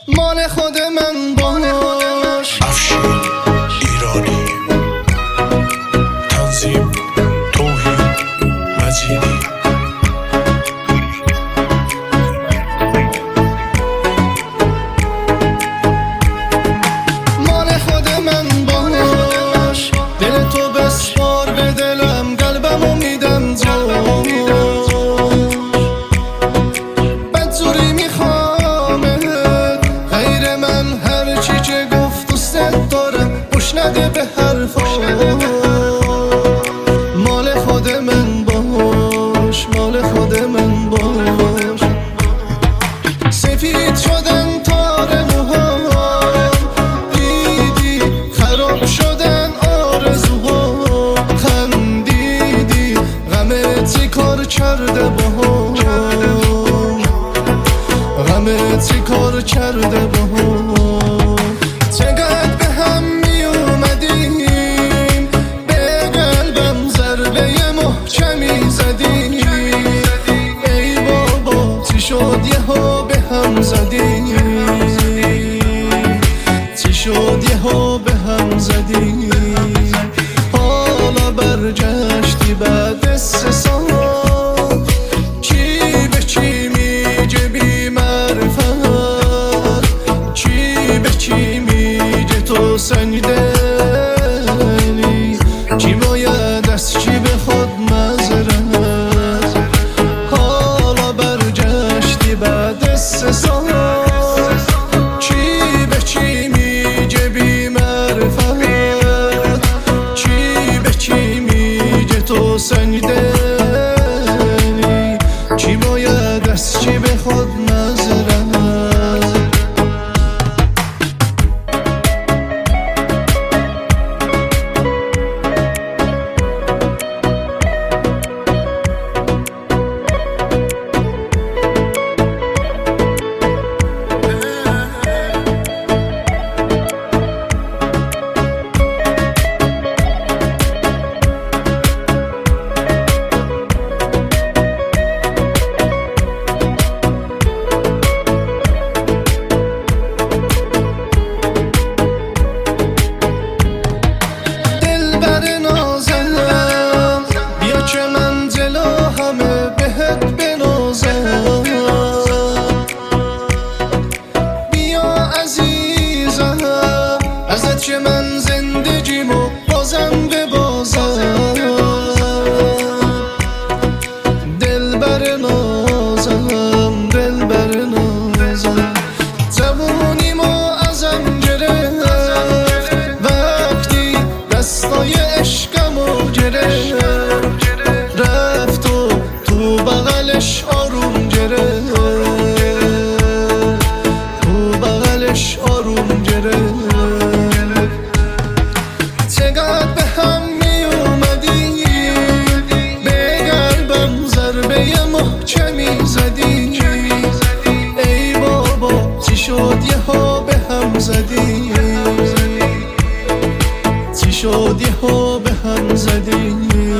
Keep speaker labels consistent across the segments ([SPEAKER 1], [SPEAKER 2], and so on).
[SPEAKER 1] مال خود من باش.
[SPEAKER 2] افشین ایرانی، تنظیم توحید مجیدی.
[SPEAKER 1] مال خود من باش، دل تو بسپار به دلم، قلبمو میدم جاش. بدزوری میخوامت، غیر من هرچی که گفت دوست دارم، گوش نده به حرفاش. مال خود من باش، مال خود من باش. سفید شدن تار موهام، دیدی خراب شدن آرزوها. خندیدی غمت چی کار کرده باهام، غمت چی کار کرده باهام. چقدر به هم می اومدیم، به قلبم ضربه محکمی زدیم. ای بابا چی شد یهو به هم زدیم، چی شد یهو به هم زدیم. حالا برگشتی بعد 3 سال، چی به چی میگه بی معرفت، چی به چی میگه تو سنگ دلی. چی باید از چی بخواد معذرت، حالا برگشتی بعد 3 سال. چی به چی میگه بی معرفت، چی به چی میگه تو سنگ دلی. چی باید از چی بخواد معذرت. که من زندگیمو بازم ببازم. دلبر نازم، دلبر نازم. جوونیمو ازم گرفت وقتی دستای عشقمو گرفت. رفت و تو بغلش آروم گرفت، تو بغلش آروم گرفت. چقدر به هم می اومدی، به قلبم ضربه محکمی زدی. ای بابا چی شد یهو به هم زدی، چی شد یهو به هم زدی.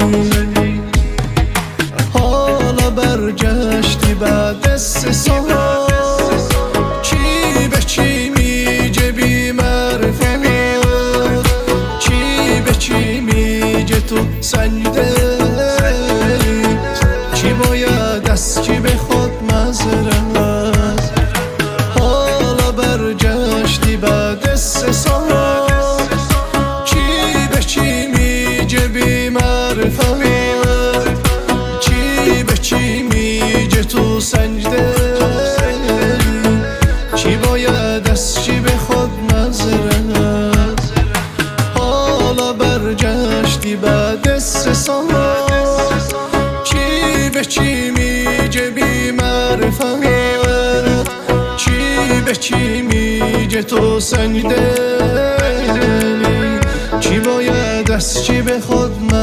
[SPEAKER 1] حالا برگشتی بعد 3 سال، چی به چی میگه بی معرفت، چی میگه تو سنگ دلی. چی باید از کی بخواد معذرت، حالا برگشتی بعد 3 سال. چی به چی میگه بی معرفت، چی به چی میگه تو سنگ دلی. چی باید از چی بخواد معذرت، حالا برگشتی بعد 3 سال. چی به چی میگه بی معرفت، چی به چی میگه تو سنگ دلی. چی باید از چی بخواد